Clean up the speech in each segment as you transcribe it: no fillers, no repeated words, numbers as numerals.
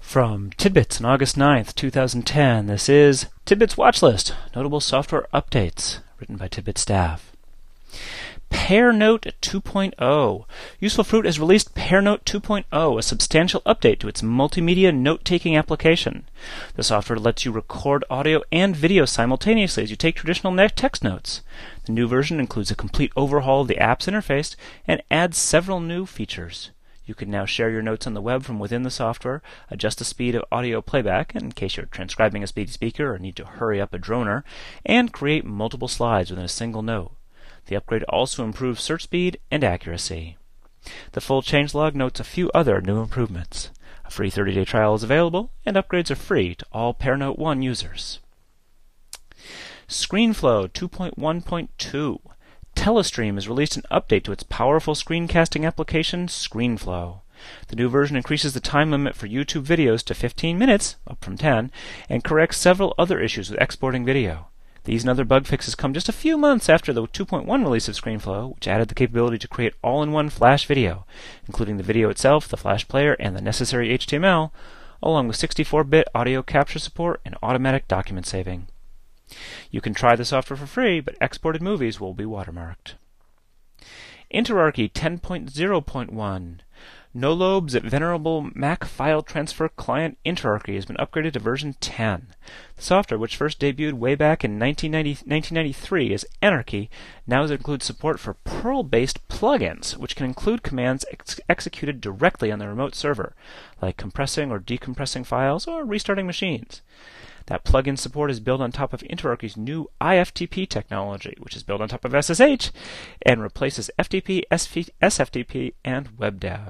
From Tidbits on August 9th, 2010, this is Tidbits Watchlist, Notable Software Updates, written by Tidbit staff. PearNote 2.0. Useful Fruit has released PearNote 2.0, a substantial update to its multimedia note-taking application. The software lets you record audio and video simultaneously as you take traditional text notes. The new version includes a complete overhaul of the app's interface and adds several new features. You can now share your notes on the web from within the software, adjust the speed of audio playback in case you're transcribing a speedy speaker or need to hurry up a droner, and create multiple slides within a single note. The upgrade also improves search speed and accuracy. The full changelog notes a few other new improvements. A free 30-day trial is available, and upgrades are free to all PearNote 1 users. ScreenFlow 2.1.2. Telestream has released an update to its powerful screencasting application, ScreenFlow. The new version increases the time limit for YouTube videos to 15 minutes, up from 10, and corrects several other issues with exporting video. These and other bug fixes come just a few months after the 2.1 release of ScreenFlow, which added the capability to create all-in-one Flash video, including the video itself, the Flash player, and the necessary HTML, along with 64-bit audio capture support and automatic document saving. You can try the software for free, but exported movies will be watermarked. InterArchy 10.0.1. Nolob's venerable Mac file transfer client InterArchy has been upgraded to version 10. The software, which first debuted way back in 1993 as Anarchy, now includes support for Perl-based plugins, which can include commands executed directly on the remote server, like compressing or decompressing files or restarting machines. That plugin support is built on top of InterArchy's new IFTP technology, which is built on top of SSH and replaces FTP, SFTP, and WebDAV.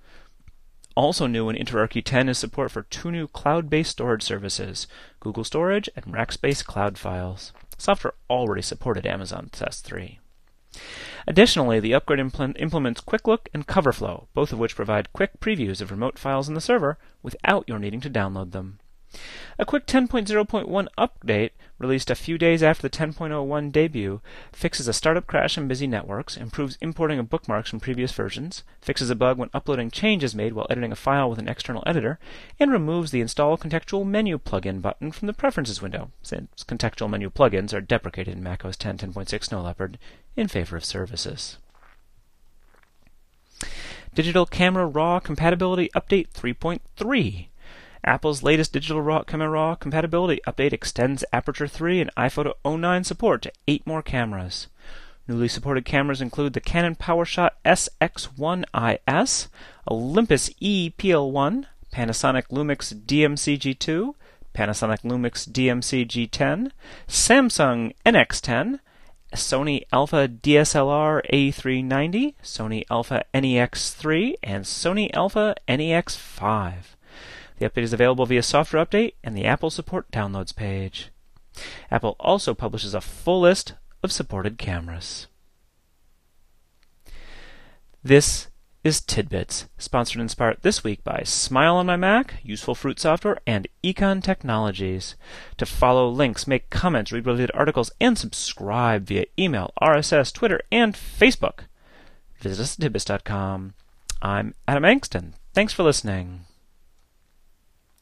Also new in InterArchy 10 is support for two new cloud-based storage services, Google Storage and Rackspace Cloud Files. Software already supported Amazon S3. Additionally, the upgrade implements QuickLook and CoverFlow, both of which provide quick previews of remote files in the server without your needing to download them. A quick 10.0.1 update, released a few days after the 10.01 debut, fixes a startup crash in busy networks, improves importing of bookmarks from previous versions, fixes a bug when uploading changes made while editing a file with an external editor, and removes the Install Contextual Menu plugin button from the Preferences window, since contextual menu plugins are deprecated in macOS 10 10.6 Snow Leopard in favor of services. Digital Camera RAW Compatibility Update 3.3. Apple's latest Digital Camera RAW compatibility update extends Aperture 3 and iPhoto 09 support to 8 more cameras. Newly supported cameras include the Canon PowerShot SX1IS, Olympus EPL1, Panasonic Lumix DMC-G2, Panasonic Lumix DMC-G10, Samsung NX10, Sony Alpha DSLR A390, Sony Alpha NEX3, and Sony Alpha NEX5. The update is available via Software Update and the Apple Support Downloads page. Apple also publishes a full list of supported cameras. This is Tidbits, sponsored and inspired this week by Smile on My Mac, Useful Fruit Software, and Econ Technologies. To follow links, make comments, read related articles, and subscribe via email, RSS, Twitter, and Facebook. Visit us at tidbits.com. I'm Adam Angston. Thanks for listening.